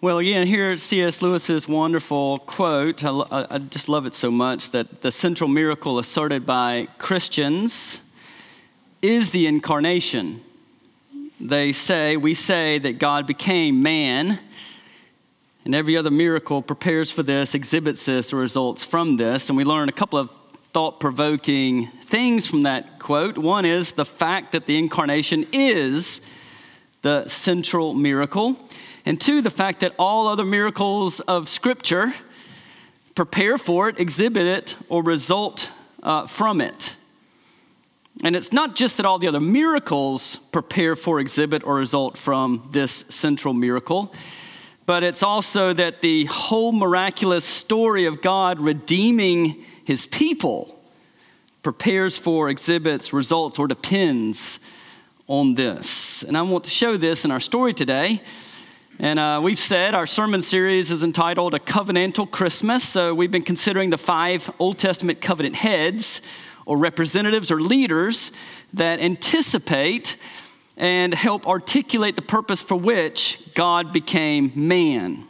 Well, again, here C.S. Lewis's wonderful quote, I just love it so much, that the central miracle asserted by Christians is the incarnation. We say that God became man, and every other miracle prepares for this, exhibits this, or results from this. And we learn a couple of thought-provoking things from that quote. One is the fact that the incarnation is the central miracle. And two, the fact that all other miracles of Scripture prepare for it, exhibit it, or result from it. And it's not just that all the other miracles prepare for, exhibit, or result from this central miracle, but it's also that the whole miraculous story of God redeeming his people prepares for, exhibits, results, or depends on this. And I want to show this in our story today. And we've said our sermon series is entitled A Covenantal Christmas. So we've been considering the 5 Old Testament covenant heads or representatives or leaders that anticipate and help articulate the purpose for which God became man.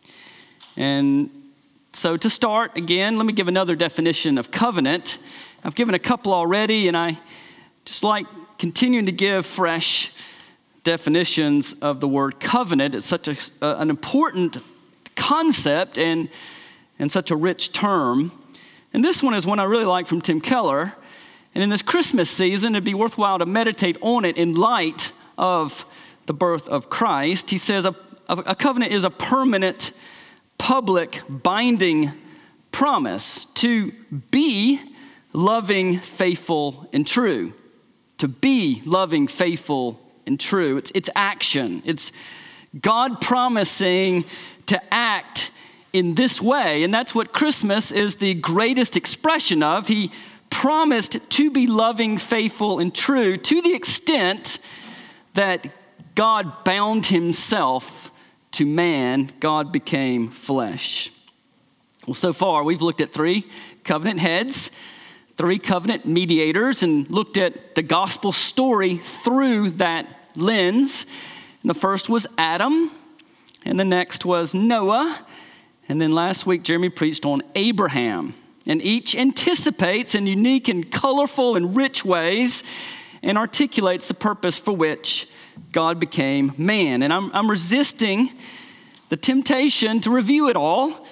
And so to start, again, let me give another definition of covenant. I've given a couple already, and I just like continuing to give fresh definitions of the word covenant. It's such an important concept and such a rich term. And this one is one I really like from Tim Keller. And in this Christmas season, it'd be worthwhile to meditate on it in light of the birth of Christ. He says a covenant is a permanent, public, binding promise to be loving, faithful, and true. To be loving, faithful, and true. It's action. It's God promising to act in this way. And that's what Christmas is the greatest expression of. He promised to be loving, faithful, and true to the extent that God bound himself to man. God became flesh. Well, so far we've looked at 3 covenant heads, 3 covenant mediators, and looked at the gospel story through that lens. And the first was Adam, and the next was Noah, and then last week Jeremy preached on Abraham. And each anticipates in unique and colorful and rich ways and articulates the purpose for which God became man. And I'm resisting the temptation to review it all.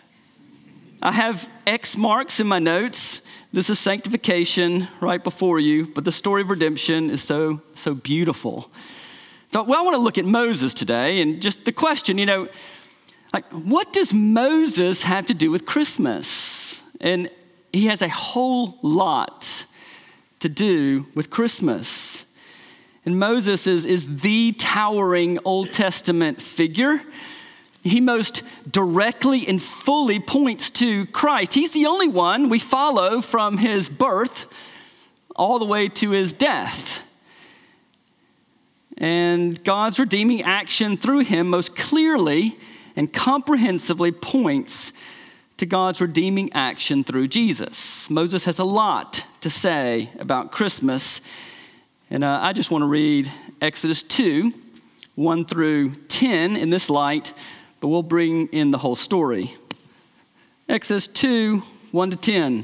I have X marks in my notes. This is sanctification right before you, but the story of redemption is so beautiful. So, I want to look at Moses today, and just the question, what does Moses have to do with Christmas? And he has a whole lot to do with Christmas. And Moses is the towering Old Testament figure. He most directly and fully points to Christ. He's the only one we follow from his birth all the way to his death. And God's redeeming action through him most clearly and comprehensively points to God's redeeming action through Jesus. Moses has a lot to say about Christmas. And I just want to read Exodus 2, 1 through 10 in this light, but we'll bring in the whole story. Exodus 2, 1 to 10.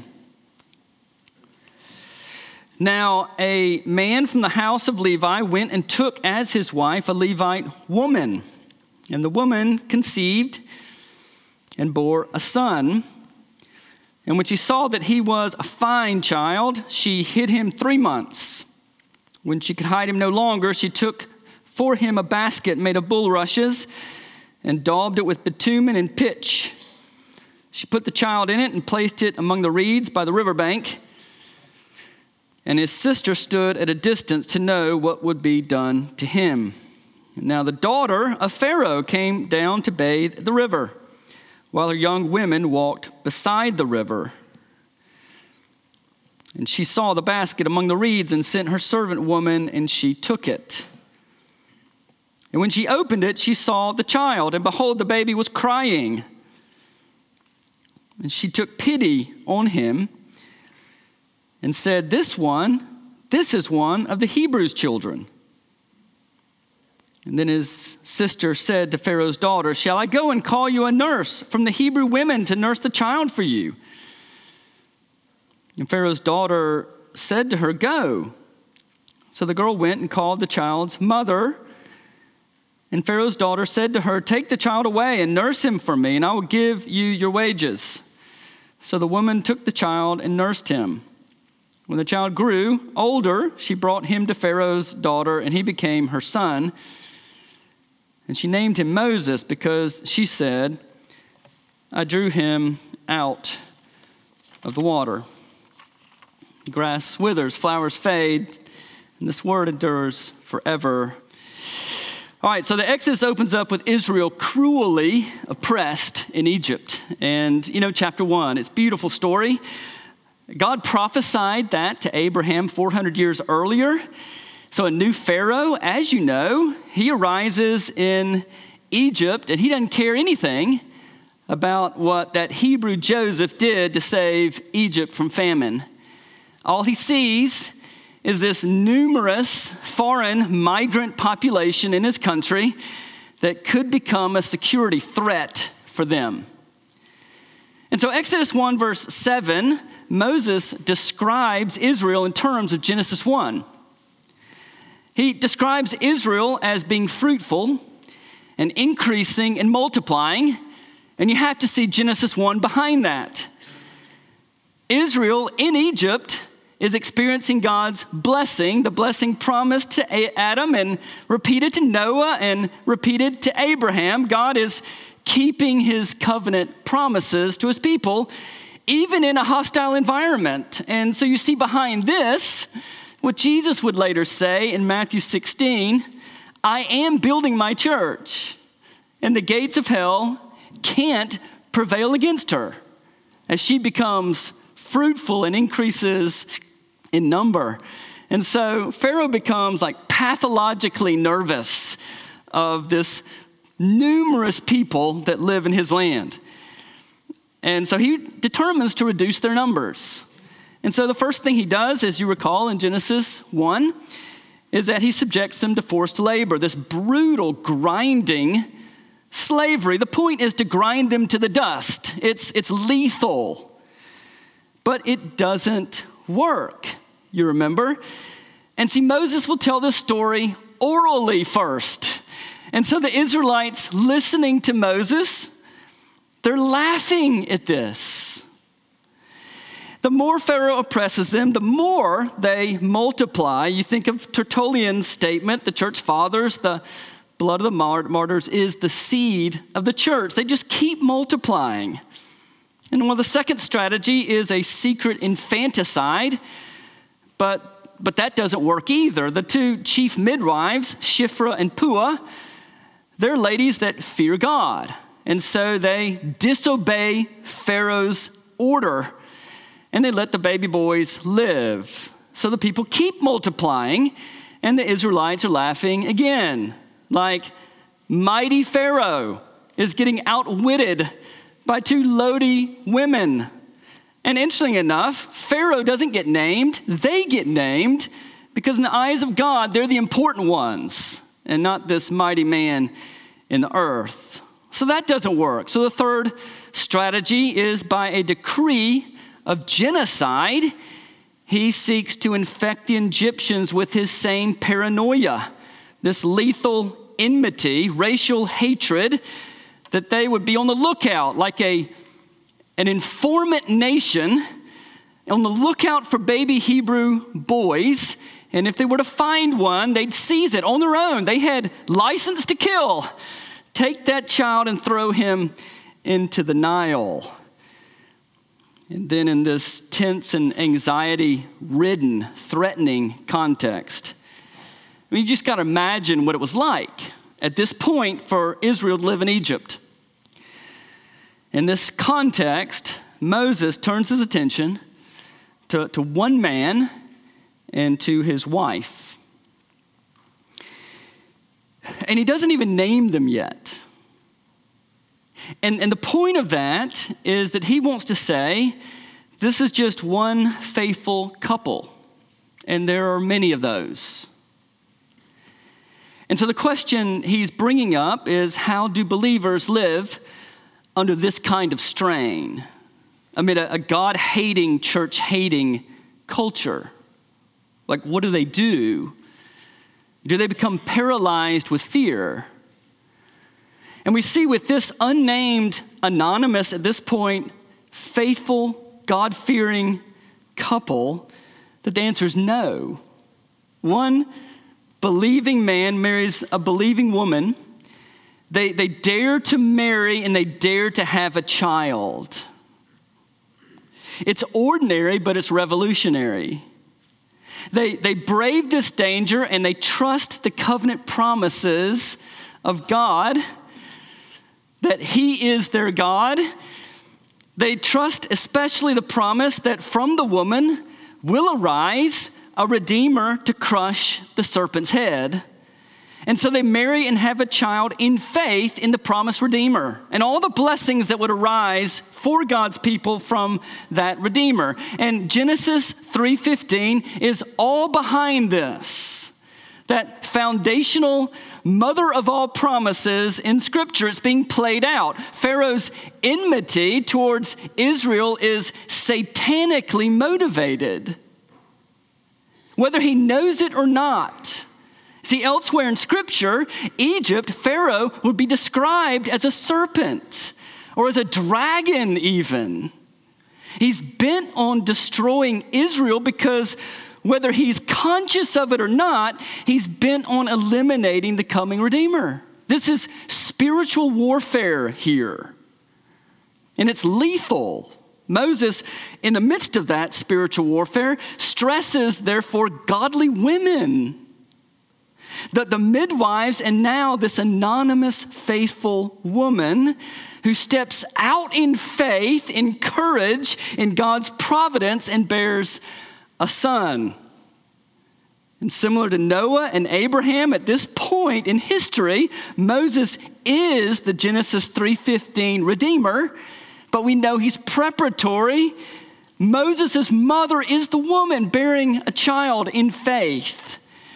Now, a man from the house of Levi went and took as his wife a Levite woman. And the woman conceived and bore a son. And when she saw that he was a fine child, she hid him 3 months. When she could hide him no longer, she took for him a basket made of bulrushes and daubed it with bitumen and pitch. She put the child in it and placed it among the reeds by the riverbank. And his sister stood at a distance to know what would be done to him. Now the daughter of Pharaoh came down to bathe at the river, while her young women walked beside the river. And she saw the basket among the reeds and sent her servant woman, and she took it. And when she opened it, she saw the child, and behold, the baby was crying. And she took pity on him and said, This is one of the Hebrews' children. And then his sister said to Pharaoh's daughter, "Shall I go and call you a nurse from the Hebrew women to nurse the child for you?" And Pharaoh's daughter said to her, "Go." So the girl went and called the child's mother. And Pharaoh's daughter said to her, "Take the child away and nurse him for me, and I will give you your wages." So the woman took the child and nursed him. When the child grew older, she brought him to Pharaoh's daughter, and he became her son. And she named him Moses because she said, "I drew him out of the water." The grass withers, flowers fade, and this word endures forever. All right, so the Exodus opens up with Israel cruelly oppressed in Egypt. And, chapter 1, it's a beautiful story. God prophesied that to Abraham 400 years earlier. So a new Pharaoh, as you know, he arises in Egypt, and he doesn't care anything about what that Hebrew Joseph did to save Egypt from famine. All he sees is this numerous foreign migrant population in his country that could become a security threat for them. And so Exodus 1 verse 7, Moses describes Israel in terms of Genesis 1. He describes Israel as being fruitful and increasing and multiplying, and you have to see Genesis 1 behind that. Israel in Egypt is experiencing God's blessing, the blessing promised to Adam and repeated to Noah and repeated to Abraham. God is keeping his covenant promises to his people, even in a hostile environment. And so you see behind this what Jesus would later say in Matthew 16, "I am building my church, and the gates of hell can't prevail against her," as she becomes fruitful and increases in number. And so Pharaoh becomes like pathologically nervous of this numerous people that live in his land. And so he determines to reduce their numbers. And so the first thing he does, as you recall in Genesis 1, is that he subjects them to forced labor, this brutal grinding slavery. The point is to grind them to the dust. It's lethal. But it doesn't work, you remember? And see, Moses will tell this story orally first. And so the Israelites listening to Moses, they're laughing at this. The more Pharaoh oppresses them, the more they multiply. You think of Tertullian's statement, the church fathers, the blood of the martyrs is the seed of the church. They just keep multiplying. And the second strategy is a secret infanticide, but that doesn't work either. The two chief midwives, Shiphrah and Puah, they're ladies that fear God. And so they disobey Pharaoh's order, and they let the baby boys live. So the people keep multiplying, and the Israelites are laughing again. Like, mighty Pharaoh is getting outwitted by two lowly women. And interesting enough, Pharaoh doesn't get named, they get named, because in the eyes of God, they're the important ones, and not this mighty man in the earth. So that doesn't work. So the third strategy is by a decree of genocide, he seeks to infect the Egyptians with his same paranoia, this lethal enmity, racial hatred, that they would be on the lookout like an informant nation, on the lookout for baby Hebrew boys. And if they were to find one, they'd seize it on their own. They had license to kill. Take that child and throw him into the Nile. And then in this tense and anxiety-ridden, threatening context, you just got to imagine what it was like at this point for Israel to live in Egypt. In this context, Moses turns his attention to one man and to his wife. And he doesn't even name them yet. And the point of that is that he wants to say, this is just one faithful couple, and there are many of those. And so the question he's bringing up is, how do believers live under this kind of strain, amid a God-hating, church-hating culture? Like, what do they do? Do they become paralyzed with fear? And we see with this unnamed, anonymous, at this point, faithful, God-fearing couple, that the answer is no. One believing man marries a believing woman. They dare to marry and they dare to have a child. It's ordinary, but it's revolutionary. They brave this danger and they trust the covenant promises of God, that He is their God. They trust especially the promise that from the woman will arise a redeemer to crush the serpent's head. And so they marry and have a child in faith in the promised redeemer and all the blessings that would arise for God's people from that redeemer. And Genesis 3:15 is all behind this. That foundational mother of all promises in Scripture is being played out. Pharaoh's enmity towards Israel is satanically motivated, whether he knows it or not. See, elsewhere in Scripture, Egypt, Pharaoh, would be described as a serpent or as a dragon even. He's bent on destroying Israel because whether he's conscious of it or not, he's bent on eliminating the coming Redeemer. This is spiritual warfare here, and it's lethal. Moses, in the midst of that spiritual warfare, stresses, therefore, godly women, the midwives, and now this anonymous, faithful woman who steps out in faith, in courage, in God's providence, and bears a son. And similar to Noah and Abraham, at this point in history, Moses is the Genesis 3:15 Redeemer, but we know he's preparatory. Moses' mother is the woman bearing a child in faith.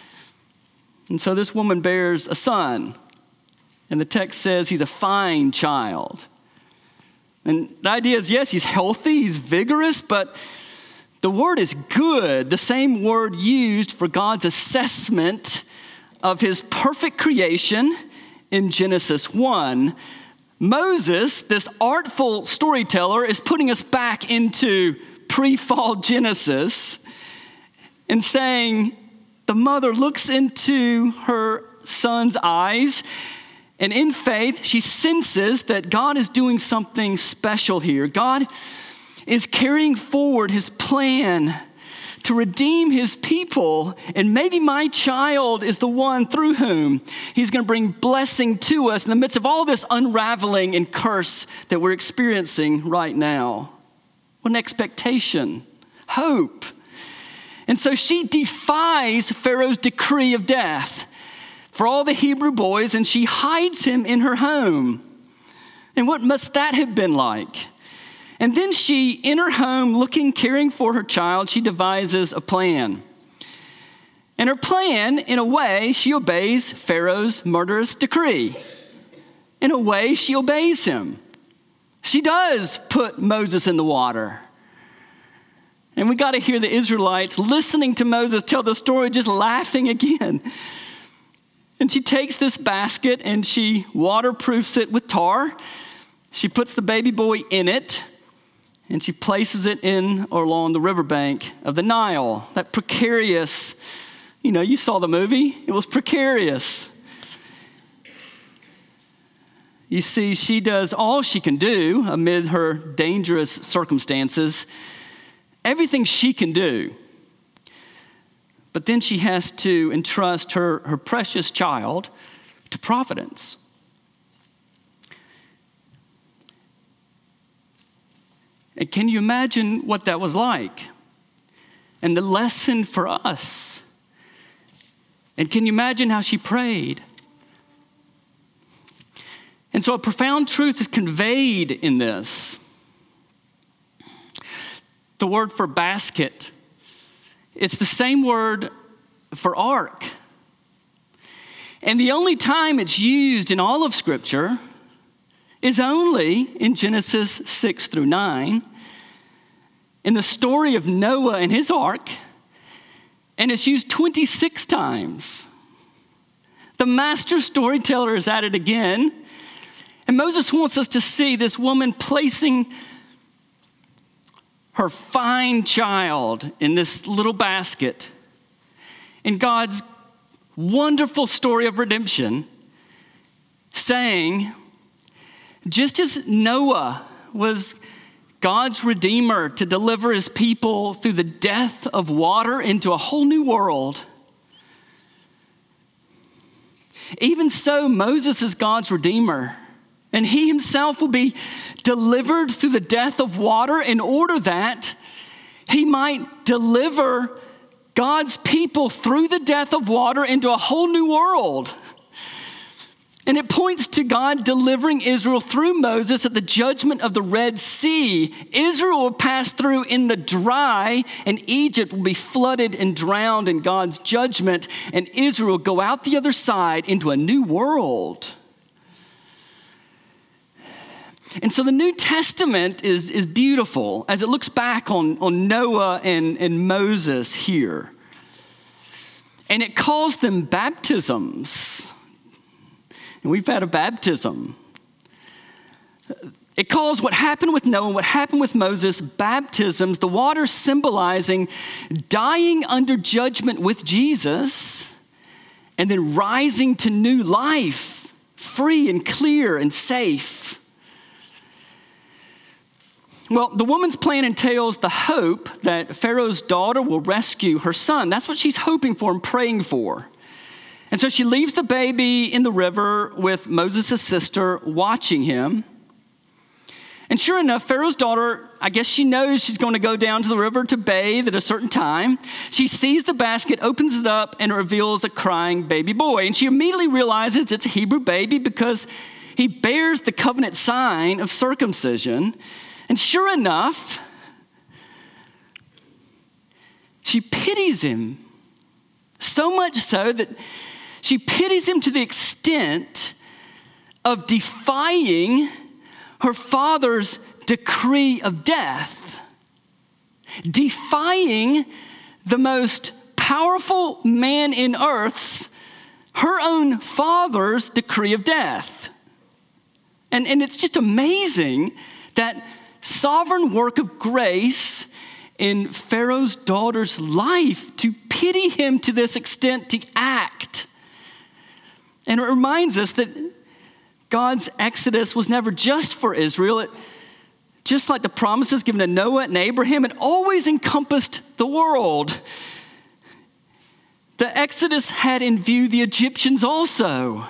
And so this woman bears a son. And the text says he's a fine child. And the idea is, yes, he's healthy, he's vigorous, but the word is good, the same word used for God's assessment of his perfect creation in Genesis 1. Moses, this artful storyteller, is putting us back into pre-fall Genesis and saying the mother looks into her son's eyes, and in faith, she senses that God is doing something special here. God is carrying forward his plan to redeem his people, and maybe my child is the one through whom he's going to bring blessing to us in the midst of all this unraveling and curse that we're experiencing right now. What an expectation, hope. And so she defies Pharaoh's decree of death for all the Hebrew boys, and she hides him in her home. And what must that have been like? And then she, in her home, caring for her child, she devises a plan. And her plan, in a way, she obeys Pharaoh's murderous decree. In a way, she obeys him. She does put Moses in the water. And we got to hear the Israelites listening to Moses tell the story, just laughing again. And she takes this basket and she waterproofs it with tar. She puts the baby boy in it. And she places it in or along the riverbank of the Nile. That precarious, you saw the movie. It was precarious. You see, she does all she can do amid her dangerous circumstances, everything she can do. But then she has to entrust her precious child to providence. And can you imagine what that was like? And the lesson for us. And can you imagine how she prayed? And so a profound truth is conveyed in this. The word for basket, it's the same word for ark. And the only time it's used in all of Scripture is only in Genesis 6 through 9, in the story of Noah and his ark, and it's used 26 times. The master storyteller is at it again, and Moses wants us to see this woman placing her fine child in this little basket in God's wonderful story of redemption, saying, just as Noah was God's redeemer to deliver his people through the death of water into a whole new world, even so Moses is God's redeemer, and he himself will be delivered through the death of water in order that he might deliver God's people through the death of water into a whole new world. And it points to God delivering Israel through Moses at the judgment of the Red Sea. Israel will pass through in the dry, and Egypt will be flooded and drowned in God's judgment, and Israel will go out the other side into a new world. And so the New Testament is beautiful as it looks back on Noah and Moses here. And it calls them baptisms. And we've had a baptism. It calls what happened with Noah, what happened with Moses, baptisms, the water symbolizing dying under judgment with Jesus and then rising to new life, free and clear and safe. Well, the woman's plan entails the hope that Pharaoh's daughter will rescue her son. That's what she's hoping for and praying for. And so she leaves the baby in the river with Moses' sister watching him. And sure enough, Pharaoh's daughter, I guess she knows she's going to go down to the river to bathe at a certain time. She sees the basket, opens it up, and it reveals a crying baby boy. And she immediately realizes it's a Hebrew baby because he bears the covenant sign of circumcision. And sure enough, she pities him, so much so that she pities him to the extent of defying her father's decree of death, defying the most powerful man in earth's, her own father's decree of death. And it's just amazing that sovereign work of grace in Pharaoh's daughter's life to pity him to this extent to act. And it reminds us that God's exodus was never just for Israel. Just like the promises given to Noah and Abraham, it always encompassed the world. The exodus had in view the Egyptians also.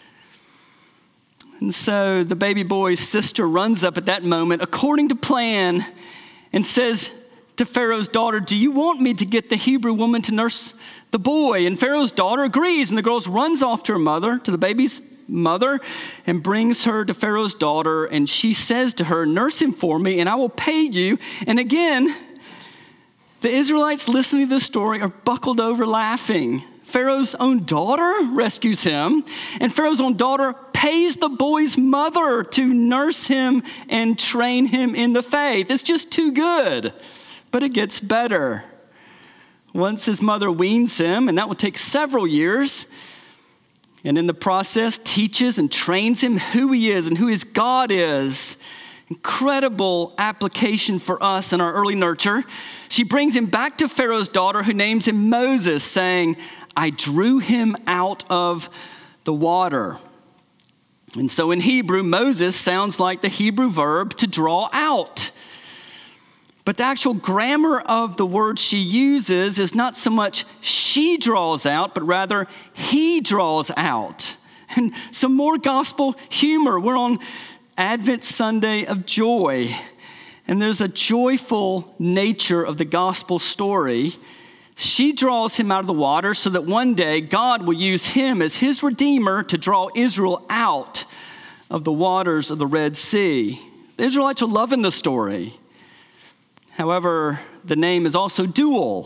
And so the baby boy's sister runs up at that moment, according to plan, and says to Pharaoh's daughter, "Do you want me to get the Hebrew woman to nurse the boy?" And Pharaoh's daughter agrees, and the girl runs off to her mother, to the baby's mother, and brings her to Pharaoh's daughter, and she says to her, "Nurse him for me, and I will pay you." And again, the Israelites listening to this story are buckled over laughing. Pharaoh's own daughter rescues him, and Pharaoh's own daughter pays the boy's mother to nurse him and train him in the faith. It's just too good, but it gets better. Once his mother weans him, and that will take several years, and in the process teaches and trains him who he is and who his God is. Incredible application for us in our early nurture. She brings him back to Pharaoh's daughter, who names him Moses, saying, "I drew him out of the water." And so in Hebrew, Moses sounds like the Hebrew verb to draw out. But the actual grammar of the word she uses is not so much she draws out, but rather he draws out. And some more gospel humor. We're on Advent Sunday of joy, and there's a joyful nature of the gospel story. She draws him out of the water so that one day God will use him as his redeemer to draw Israel out of the waters of the Red Sea. The Israelites are loving the story. However, the name is also dual.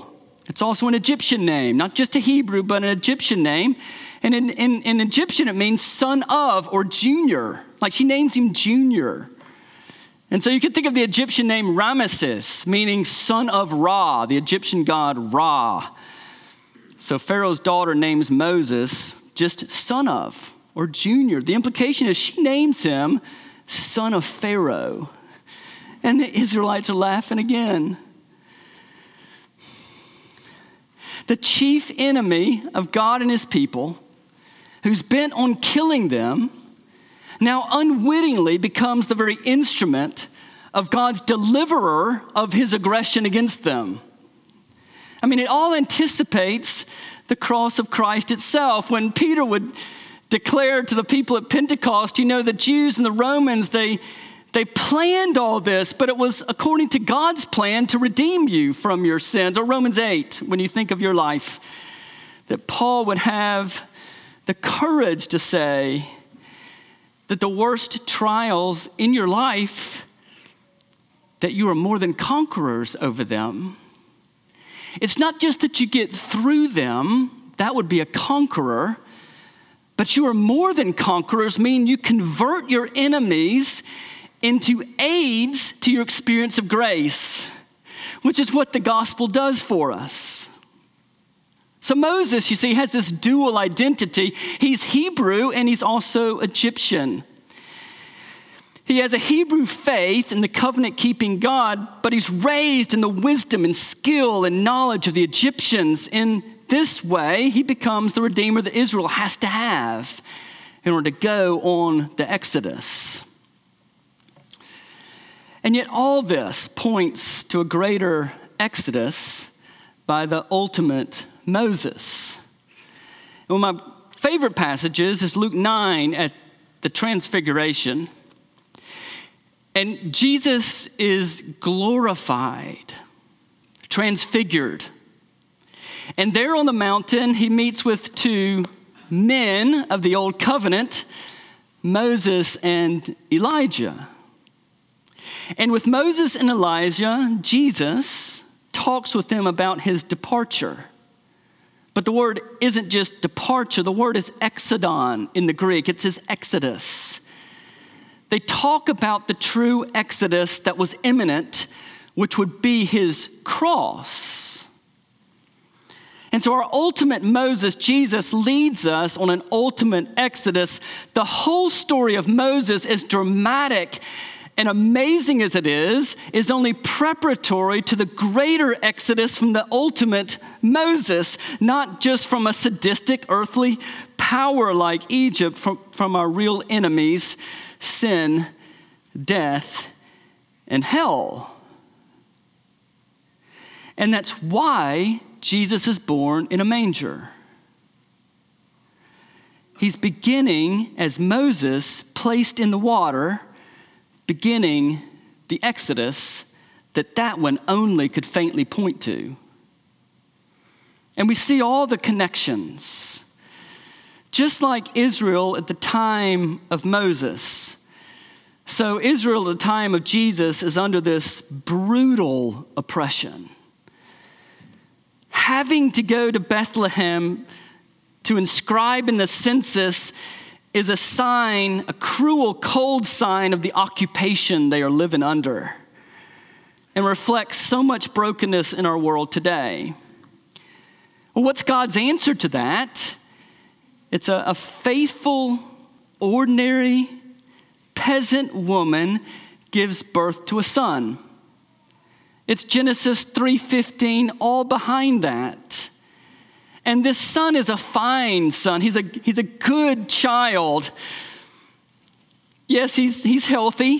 It's also an Egyptian name, not just a Hebrew, but an Egyptian name. And in Egyptian, it means son of or junior. Like she names him junior. And so you could think of the Egyptian name Ramesses, meaning son of Ra, the Egyptian god Ra. So Pharaoh's daughter names Moses just son of or junior. The implication is she names him son of Pharaoh. And the Israelites are laughing again. The chief enemy of God and his people, who's bent on killing them, now unwittingly becomes the very instrument of God's deliverer of his aggression against them. I mean, it all anticipates the cross of Christ itself. When Peter would declare to the people at Pentecost, you know, the Jews and the Romans, they planned all this, but it was according to God's plan to redeem you from your sins. Or Romans 8, when you think of your life, that Paul would have the courage to say that the worst trials in your life, that you are more than conquerors over them. It's not just that you get through them, that would be a conqueror, but you are more than conquerors, meaning you convert your enemies into aids to your experience of grace, which is what the gospel does for us. So Moses, you see, has this dual identity. He's Hebrew and he's also Egyptian. He has a Hebrew faith in the covenant-keeping God, but he's raised in the wisdom and skill and knowledge of the Egyptians. In this way, he becomes the redeemer that Israel has to have in order to go on the Exodus. And yet all this points to a greater Exodus by the ultimate Moses. And one of my favorite passages is Luke 9 at the Transfiguration. And Jesus is glorified, transfigured. And there on the mountain, he meets with two men of the old covenant, Moses and Elijah. And with Moses and Elijah, Jesus talks with them about his departure. But the word isn't just departure, the word is exodon in the Greek. It's his exodus. They talk about the true exodus that was imminent, which would be his cross. And so our ultimate Moses, Jesus, leads us on an ultimate exodus. The whole story of Moses, as dramatic and amazing as it is only preparatory to the greater exodus from the ultimate Moses, not just from a sadistic earthly power like Egypt, from our real enemies, sin, death, and hell. And that's why Jesus is born in a manger. He's beginning as Moses placed in the water, beginning the Exodus that one only could faintly point to. And we see all the connections. Just like Israel at the time of Moses. So Israel at the time of Jesus is under this brutal oppression. Having to go to Bethlehem to inscribe in the census is a sign, a cruel, cold sign of the occupation they are living under, and reflects so much brokenness in our world today. Well, what's God's answer to that? It's a faithful, ordinary, peasant woman gives birth to a son. It's Genesis 3:15, all behind that. And this son is a fine son. He's a good child. Yes, he's healthy.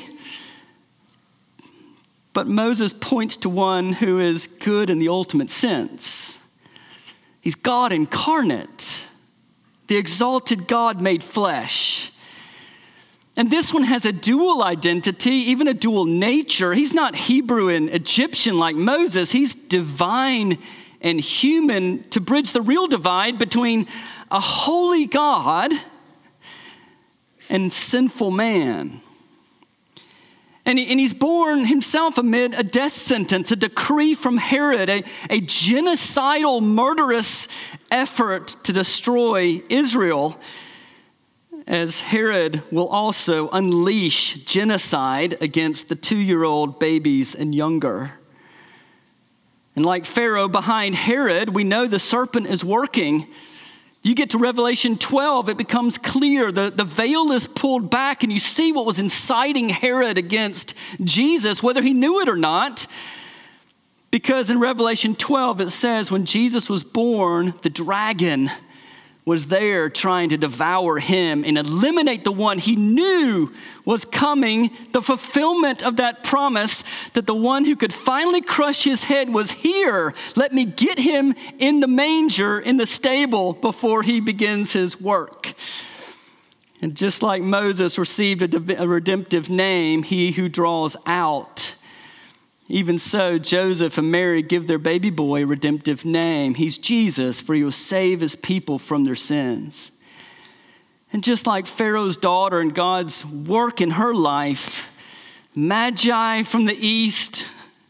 But Moses points to one who is good in the ultimate sense. He's God incarnate, the exalted God made flesh. And this one has a dual identity, even a dual nature. He's not Hebrew and Egyptian like Moses. He's divine and human to bridge the real divide between a holy God and sinful man. And he's born himself amid a death sentence, a decree from Herod, a genocidal, murderous effort to destroy Israel, as Herod will also unleash genocide against the 2-year-old babies and younger. And like Pharaoh behind Herod, we know the serpent is working. You get to Revelation 12, it becomes clear. The veil is pulled back and you see what was inciting Herod against Jesus, whether he knew it or not. Because in Revelation 12, it says when Jesus was born, the dragon was there trying to devour him and eliminate the one he knew was coming, the fulfillment of that promise that the one who could finally crush his head was here. Let me get him in the manger, in the stable, before he begins his work. And just like Moses received a redemptive name, he who draws out, even so, Joseph and Mary give their baby boy a redemptive name. He's Jesus, for he will save his people from their sins. And just like Pharaoh's daughter and God's work in her life, Magi from the east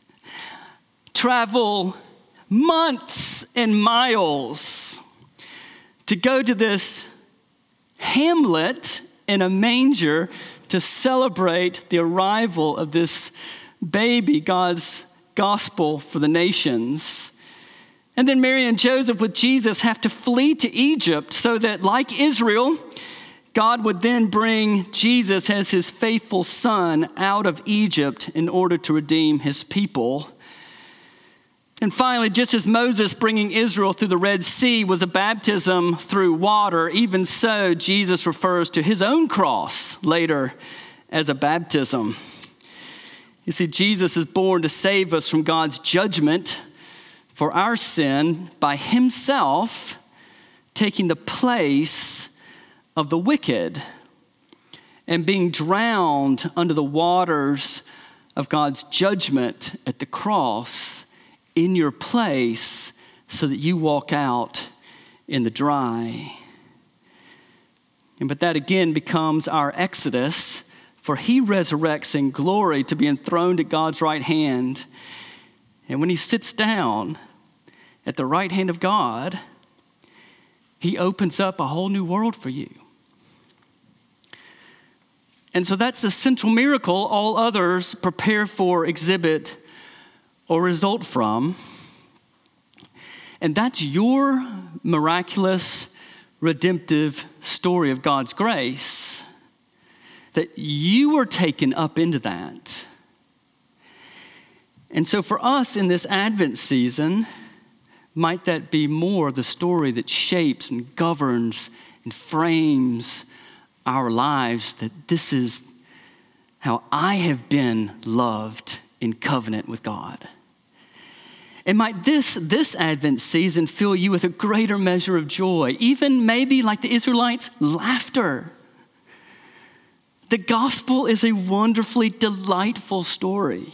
travel months and miles to go to this hamlet in a manger to celebrate the arrival of this baby, God's gospel for the nations. And then Mary and Joseph with Jesus have to flee to Egypt so that, like Israel, God would then bring Jesus as his faithful son out of Egypt in order to redeem his people. And finally, just as Moses bringing Israel through the Red Sea was a baptism through water, even so Jesus refers to his own cross later as a baptism. You see, Jesus is born to save us from God's judgment for our sin by himself taking the place of the wicked and being drowned under the waters of God's judgment at the cross in your place so that you walk out in the dry. But that again becomes our exodus, for he resurrects in glory to be enthroned at God's right hand. And when he sits down at the right hand of God, he opens up a whole new world for you. And so that's the central miracle all others prepare for, exhibit, or result from. And that's your miraculous, redemptive story of God's grace. That you were taken up into that. And so for us in this Advent season, might that be more the story that shapes and governs and frames our lives, that this is how I have been loved in covenant with God. And might this Advent season fill you with a greater measure of joy, even maybe like the Israelites, laughter. The gospel is a wonderfully delightful story.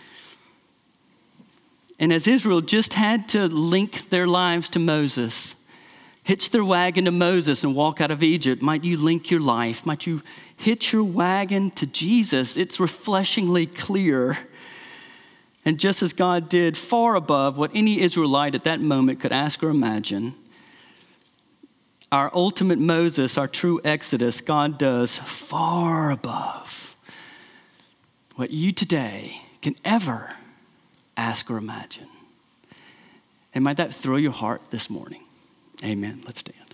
And as Israel just had to link their lives to Moses, hitch their wagon to Moses and walk out of Egypt, might you link your life? Might you hitch your wagon to Jesus? It's refreshingly clear. And just as God did far above what any Israelite at that moment could ask or imagine, our ultimate Moses, our true Exodus, God does far above what you today can ever ask or imagine. And might that thrill your heart this morning? Amen. Let's stand.